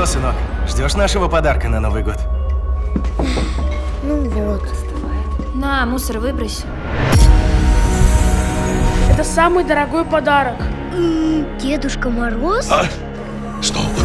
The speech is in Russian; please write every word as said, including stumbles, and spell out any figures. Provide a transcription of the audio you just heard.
что, сынок, ждешь нашего подарка на Новый год? Ну вот. На, мусор выбрось. Это самый дорогой подарок. М-м, Дедушка Мороз? А? Что?